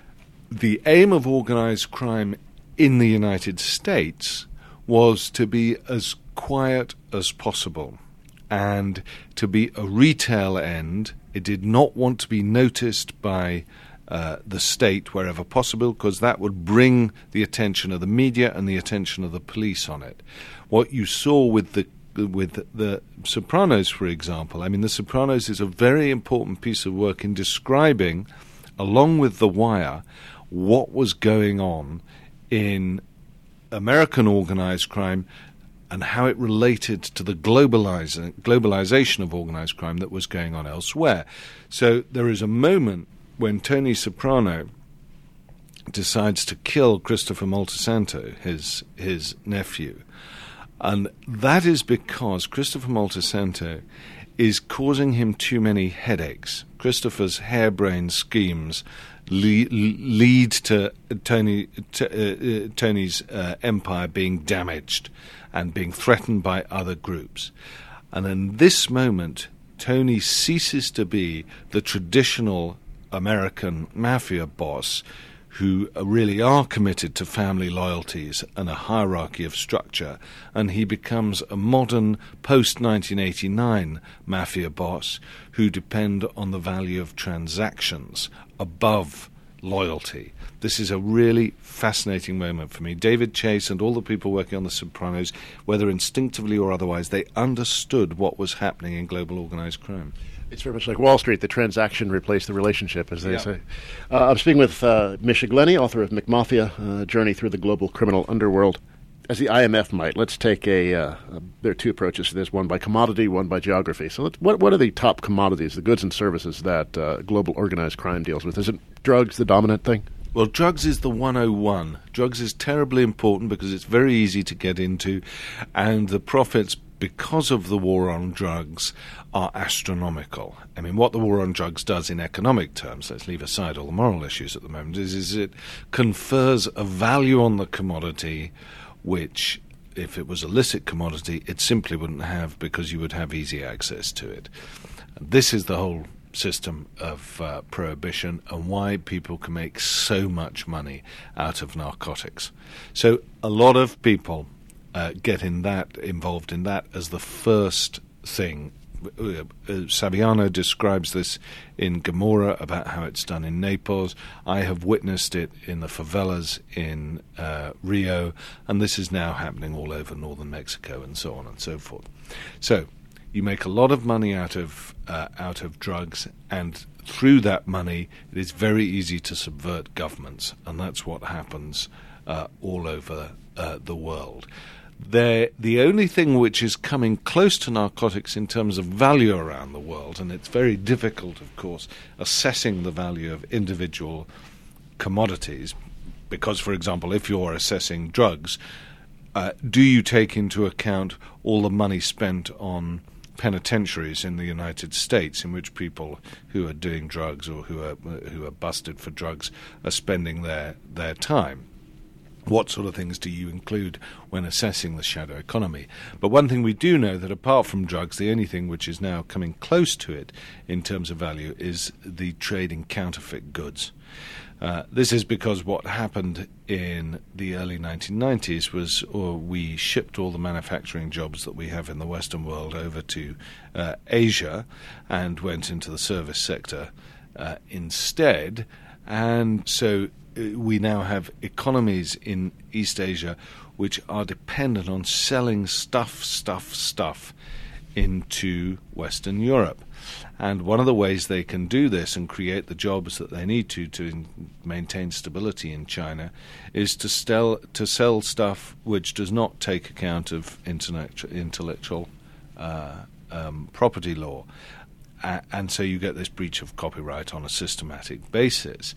the aim of organized crime in the United States was to be as quiet as possible and to be a retail end. It did not want to be noticed by uh, the state wherever possible, because that would bring the attention of the media and the attention of the police on it. What you saw with the with the Sopranos, for example, I mean, The Sopranos is a very important piece of work in describing, along with The Wire, what was going on in American organized crime and how it related to the globalize, globalization of organized crime that was going on elsewhere. So there is a moment when Tony Soprano decides to kill Christopher Moltisanti, his his nephew. And that is because Christopher Moltisanti is causing him too many headaches. Christopher's harebrained schemes lead, lead to Tony t- uh, Tony's uh, empire being damaged and being threatened by other groups. And in this moment, Tony ceases to be the traditional American mafia boss who really are committed to family loyalties and a hierarchy of structure, and he becomes a modern post-nineteen eighty-nine mafia boss who depend on the value of transactions above loyalty. This is a really fascinating moment for me. David Chase and all the people working on The Sopranos, whether instinctively or otherwise, they understood what was happening in global organized crime. It's very much like Wall Street. The transaction replaced the relationship, as they yeah. say. Uh, I'm speaking with uh, Misha Glenny, author of McMafia, uh, Journey Through the Global Criminal Underworld. As the I M F might, let's take a, uh, a there are two approaches to this, one by commodity, one by geography. So let's, what, what are the top commodities, the goods and services that uh, global organized crime deals with? Is it drugs the dominant thing? Well, drugs is the one oh one. Drugs is terribly important because it's very easy to get into, and the profits, because of the war on drugs, are astronomical. I mean, what the war on drugs does in economic terms, let's leave aside all the moral issues at the moment, is, is it confers a value on the commodity which, if it was a illicit commodity, it simply wouldn't have, because you would have easy access to it. And this is the whole system of uh, prohibition and why people can make so much money out of narcotics. So a lot of people uh, get in that involved in that as the first thing. Uh, Saviano describes this in Gomorrah about how it's done in Naples. I have witnessed it in the favelas in uh, Rio, and this is now happening all over northern Mexico and so on and so forth. So you make a lot of money out of uh, out of drugs, and through that money it is very easy to subvert governments, and that's what happens uh, all over uh, the world. They're the only thing which is coming close to narcotics in terms of value around the world, and it's very difficult, of course, assessing the value of individual commodities, because, for example, if you're assessing drugs, uh, do you take into account all the money spent on penitentiaries in the United States, in which people who are doing drugs or who are who are busted for drugs are spending their, their time? what sort of things do you include when assessing the shadow economy? But one thing we do know, that apart from drugs, the only thing which is now coming close to it in terms of value is the trade in counterfeit goods. Uh, this is because what happened in the early nineteen nineties was or we shipped all the manufacturing jobs that we have in the Western world over to uh, Asia and went into the service sector uh, instead. And so we now have economies in East Asia which are dependent on selling stuff, stuff, stuff into Western Europe. And one of the ways they can do this and create the jobs that they need to to in- maintain stability in China is to sell, to sell stuff which does not take account of intellectual, intellectual uh, um, property law. Uh, and so you get this breach of copyright on a systematic basis.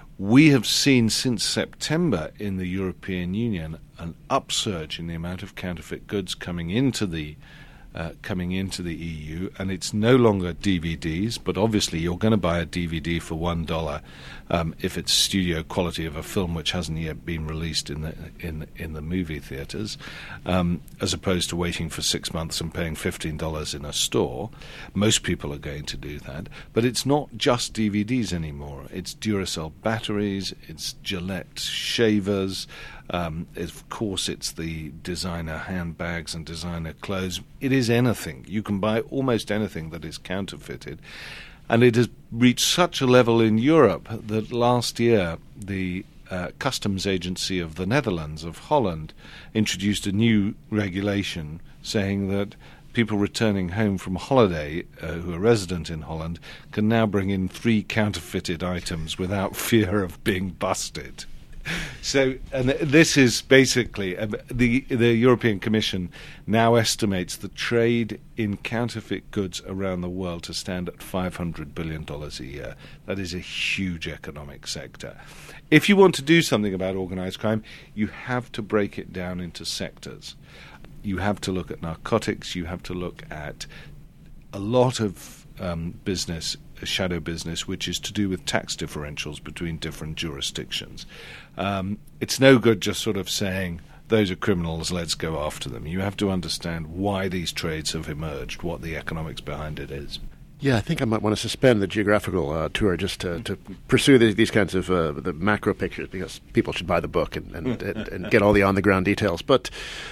We have seen since September in the European Union an upsurge in the amount of counterfeit goods coming into the uh, coming into the E U, and it's no longer D V Ds, but obviously you're going to buy a D V D for one dollar um, if it's studio quality of a film which hasn't yet been released in the in in the movie theaters, um, as opposed to waiting for six months and paying fifteen dollars in a store. Most people are going to do that, but it's not just D V Ds anymore. It's Duracell batteries, it's Gillette shavers. Um, of course, it's the designer handbags and designer clothes. It is anything. You can buy almost anything that is counterfeited. And it has reached such a level in Europe that last year the uh, customs agency of the Netherlands, of Holland, introduced a new regulation saying that people returning home from holiday uh, who are resident in Holland can now bring in three counterfeited items without fear of being busted. So, and this is basically uh, the the European Commission now estimates the trade in counterfeit goods around the world to stand at five hundred billion dollars a year. That is a huge economic sector. If you want to do something about organised crime, you have to break it down into sectors. You have to look at narcotics. You have to look at a lot of um, business, shadow business, which is to do with tax differentials between different jurisdictions. Um, it's no good just sort of saying, those are criminals, let's go after them. You have to understand why these trades have emerged, what the economics behind it is. Yeah, I think I might want to suspend the geographical uh, tour just to, to pursue the, these kinds of uh, the macro pictures, because people should buy the book and, and, and, and get all the on-the-ground details. But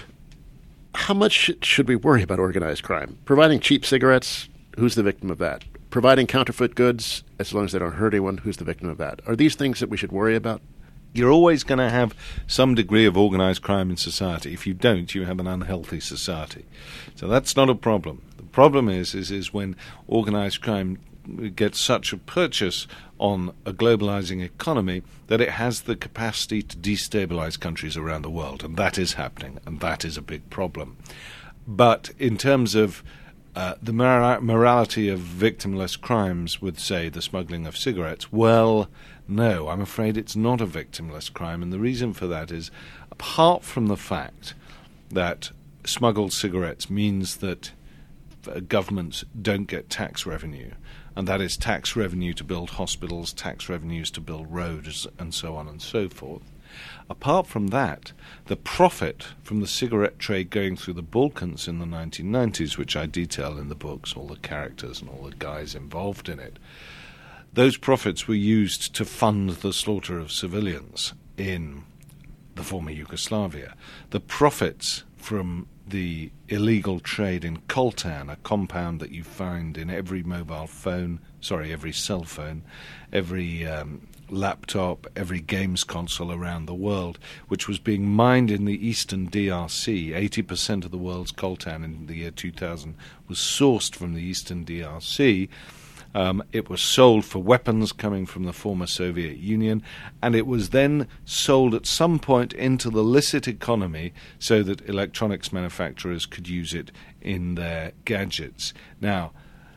how much should we worry about organized crime? Providing cheap cigarettes, who's the victim of that? Providing counterfeit goods, as long as they don't hurt anyone, who's the victim of that? Are these things that we should worry about? You're always going to have some degree of organized crime in society. If you don't, you have an unhealthy society. So that's not a problem. The problem is, is, is when organized crime gets such a purchase on a globalizing economy that it has the capacity to destabilize countries around the world. And that is happening, and that is a big problem. But in terms of Uh, the mor- morality of victimless crimes with, say, the smuggling of cigarettes, well, no, I'm afraid it's not a victimless crime. And the reason for that is, apart from the fact that smuggled cigarettes means that uh, governments don't get tax revenue, and that is tax revenue to build hospitals, tax revenues to build roads, and so on and so forth. Apart from that, the profit from the cigarette trade going through the Balkans in the nineteen nineties, which I detail in the books, all the characters and all the guys involved in it, those profits were used to fund the slaughter of civilians in the former Yugoslavia. The profits from the illegal trade in coltan, a compound that you find in every mobile phone, sorry, every cell phone, every um, laptop, every games console around the world, which was being mined in the eastern D R C. eighty percent of the world's coltan in the year two thousand was sourced from the eastern D R C. Um, it was sold for weapons coming from the former Soviet Union, and it was then sold at some point into the licit economy so that electronics manufacturers could use it in their gadgets. Now,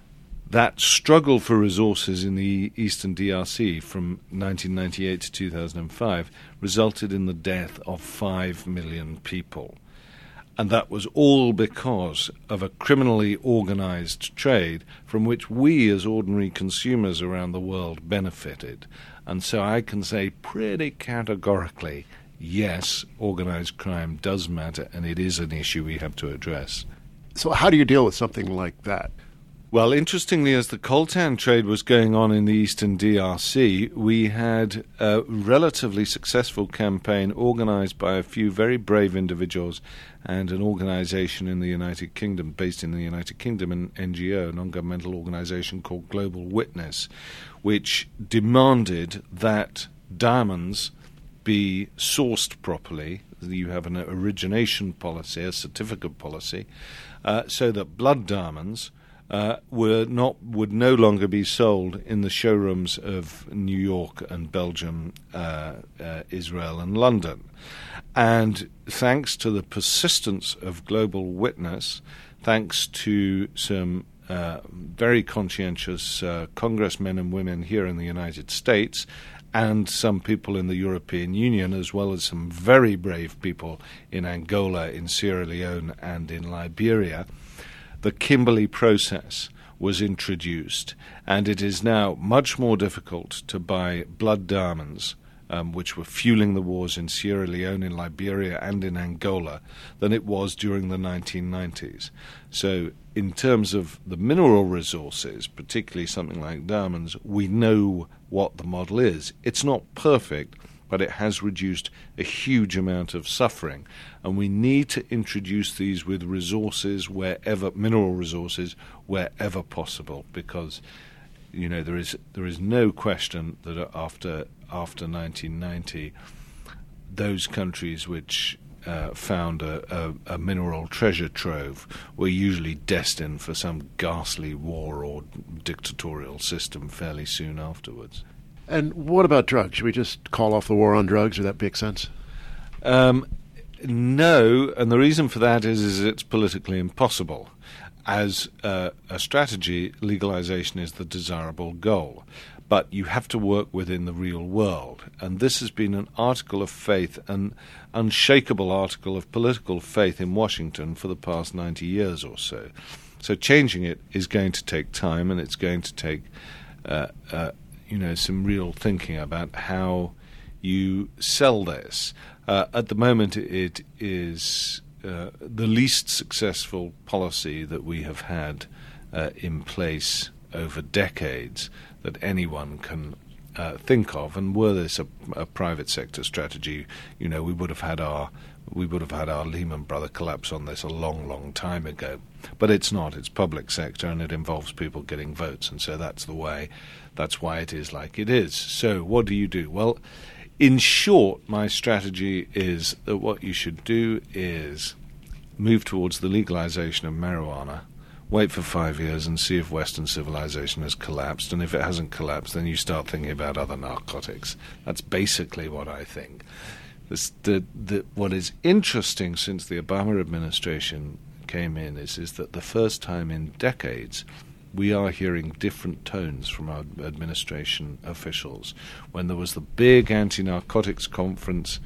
that struggle for resources in the eastern D R C from nineteen ninety-eight to two thousand five resulted in the death of five million people. And that was all because of a criminally organized trade from which we as ordinary consumers around the world benefited. And so I can say pretty categorically, yes, organized crime does matter, and it is an issue we have to address. So how do you deal with something like that? Well, interestingly, as the coltan trade was going on in the eastern D R C, we had a relatively successful campaign organized by a few very brave individuals and an organization in the United Kingdom, based in the United Kingdom, an N G O, a non-governmental organization called Global Witness, which demanded that diamonds be sourced properly. You have an origination policy, a certificate policy, uh, so that blood diamonds Uh, were not would no longer be sold in the showrooms of New York and Belgium, uh, uh, Israel and London. And thanks to the persistence of Global Witness, thanks to some uh, very conscientious uh, congressmen and women here in the United States, and some people in the European Union, as well as some very brave people in Angola, in Sierra Leone and in Liberia, the Kimberley process was introduced, and it is now much more difficult to buy blood diamonds, um, which were fueling the wars in Sierra Leone, in Liberia, and in Angola, than it was during the nineteen nineties. So in terms of the mineral resources, particularly something like diamonds, we know what the model is. It's not perfect, but it has reduced a huge amount of suffering. And we need to introduce these with resources wherever, mineral resources, wherever possible, because, you know, there is there is no question that after after nineteen ninety, those countries which uh, found a, a, a mineral treasure trove were usually destined for some ghastly war or dictatorial system fairly soon afterwards. And what about drugs? Should we just call off the war on drugs? Would that make sense? Um, no, and the reason for that is, is it's politically impossible. As uh, a strategy, legalization is the desirable goal. But you have to work within the real world. And this has been an article of faith, an unshakable article of political faith in Washington for the past ninety years or so. So changing it is going to take time, and it's going to take uh, uh, you know, some real thinking about how you sell this. Uh, at the moment, it is uh, the least successful policy that we have had uh, in place over decades that anyone can uh, think of. And were this a, a private sector strategy, you know, we would have had our we would have had our Lehman Brothers collapse on this a long, long time ago. But it's not. It's public sector, and it involves people getting votes, and so that's the way. That's why it is like it is. So what do you do? Well, in short, my strategy is that what you should do is move towards the legalization of marijuana, wait for five years and see if Western civilization has collapsed, and if it hasn't collapsed, then you start thinking about other narcotics. That's basically what I think. This, the, the, what is interesting since the Obama administration came in is, is that the first time in decades we are hearing different tones from our administration officials. When there was the big anti-narcotics conference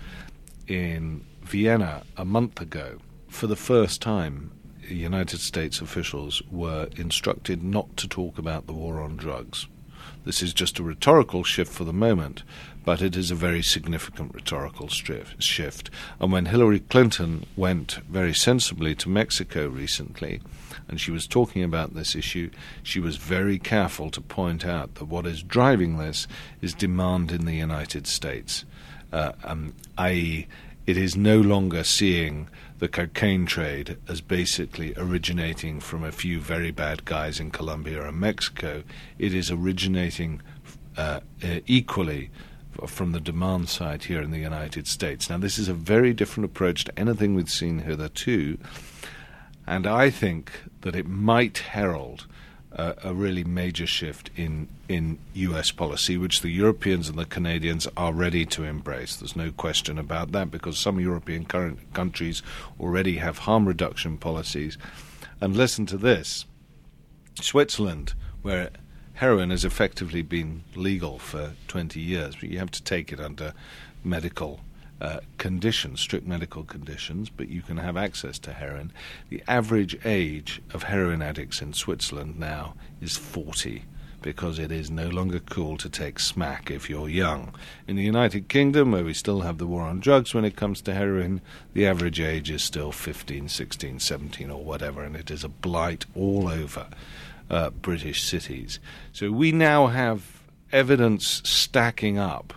in Vienna a month ago, for the first time, United States officials were instructed not to talk about the war on drugs. This is just a rhetorical shift for the moment, but it is a very significant rhetorical shift. And when Hillary Clinton went very sensibly to Mexico recently, and she was talking about this issue, she was very careful to point out that what is driving this is demand in the United States, uh, um, that is, it is no longer seeing the cocaine trade as basically originating from a few very bad guys in Colombia and Mexico. It is originating uh, uh, equally from the demand side here in the United States. Now, this is a very different approach to anything we've seen hitherto, and I think that it might herald uh, a really major shift in, in U S policy, which the Europeans and the Canadians are ready to embrace. There's no question about that, because some European current countries already have harm reduction policies. And listen to this. Switzerland, where heroin has effectively been legal for twenty years, but you have to take it under medical uh, conditions, strict medical conditions, but you can have access to heroin. The average age of heroin addicts in Switzerland now is forty. because it is no longer cool to take smack if you're young. In the United Kingdom, where we still have the war on drugs when it comes to heroin, the average age is still fifteen, sixteen, seventeen or whatever, and it is a blight all over uh, British cities. So we now have evidence stacking up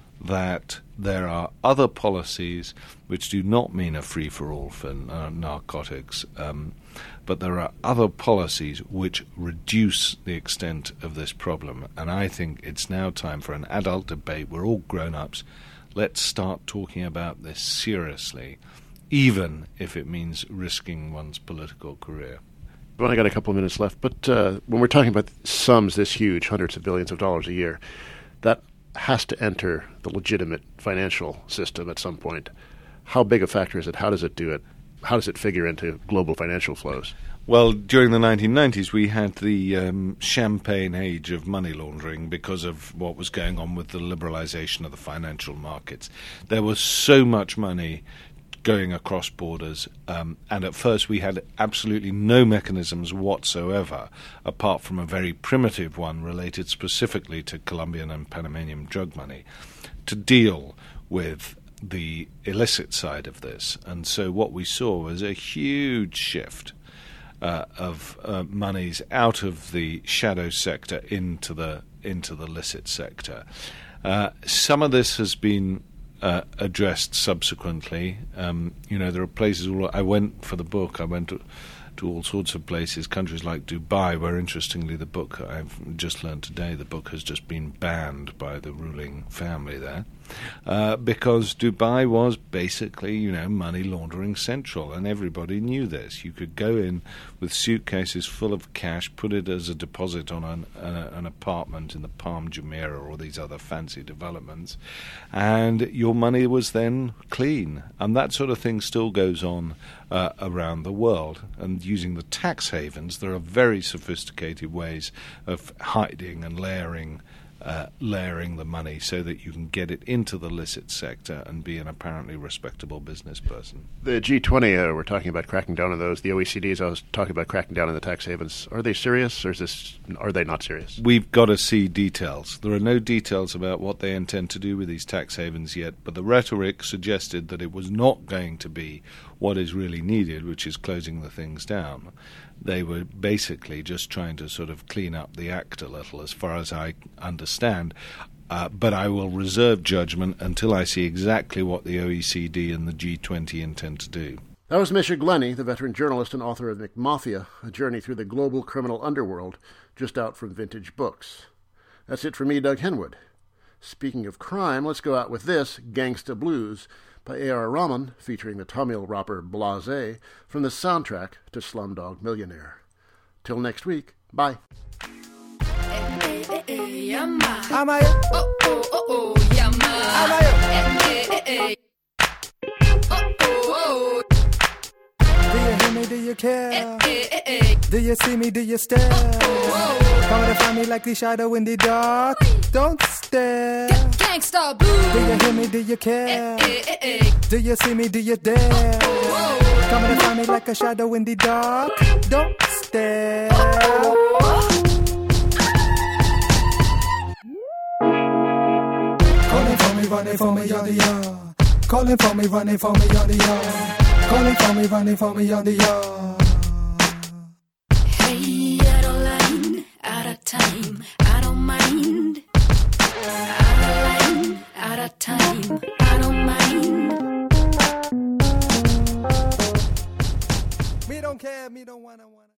that there are other policies which do not mean a free-for-all for uh, narcotics, um, but there are other policies which reduce the extent of this problem. And I think it's now time for an adult debate. We're all grown-ups. Let's start talking about this seriously, even if it means risking one's political career. We've only got a couple of minutes left, but uh, when we're talking about sums this huge, hundreds of billions of dollars a year, that has to enter the legitimate financial system at some point. How big a factor is it? How does it do it? How does it figure into global financial flows? Well, during the nineteen nineties, we had the um, champagne age of money laundering because of what was going on with the liberalization of the financial markets. There was so much money going across borders, um, and at first we had absolutely no mechanisms whatsoever, apart from a very primitive one related specifically to Colombian and Panamanian drug money, to deal with the illicit side of this. And so what we saw was a huge shift uh, of uh, monies out of the shadow sector into the into the licit sector. Uh, some of this has been Uh, addressed subsequently. Um, you know, there are places all, I went for the book, I went to, to all sorts of places, countries like Dubai, where interestingly the book, I've just learned today, the book has just been banned by the ruling family there, uh, because Dubai was basically, you know, money laundering central, and everybody knew this. You could go in with suitcases full of cash, put it as a deposit on an, uh, an apartment in the Palm Jumeirah or these other fancy developments, and your money was then clean. And that sort of thing still goes on uh, around the world. And using the tax havens, there are very sophisticated ways of hiding and layering Uh, layering the money so that you can get it into the licit sector and be an apparently respectable business person. The G twenty, uh, we're talking about cracking down on those. The O E C D is I was talking about cracking down on the tax havens. Are they serious, or is this? Are they not serious? We've got to see details. There are no details about what they intend to do with these tax havens yet, but the rhetoric suggested that it was not going to be what is really needed, which is closing the things down. They were basically just trying to sort of clean up the act a little, as far as I understand. Uh, but I will reserve judgment until I see exactly what the O E C D and the G twenty intend to do. That was Misha Glenny, the veteran journalist and author of McMafia, a journey through the global criminal underworld, just out from Vintage Books. That's it for me, Doug Henwood. Speaking of crime, let's go out with this, Gangsta Blues, by A R Rahman, featuring the Tamil rapper Blase, from the soundtrack to Slumdog Millionaire. Till next week, bye. Do you hear me? Do you care? Do you see me? Do you stare? Come to find me like the shadow in the dark. Don't stare. Gangsta Blues. Do you hear me? Do you care? Do you see me? Do you dare? Come to find me like a shadow in the dark. Don't stare. Calling for me, running for me on the yard. Calling for me, running for me on the yard. Calling for me, running for me on the yard. Hey, out of line, out of time.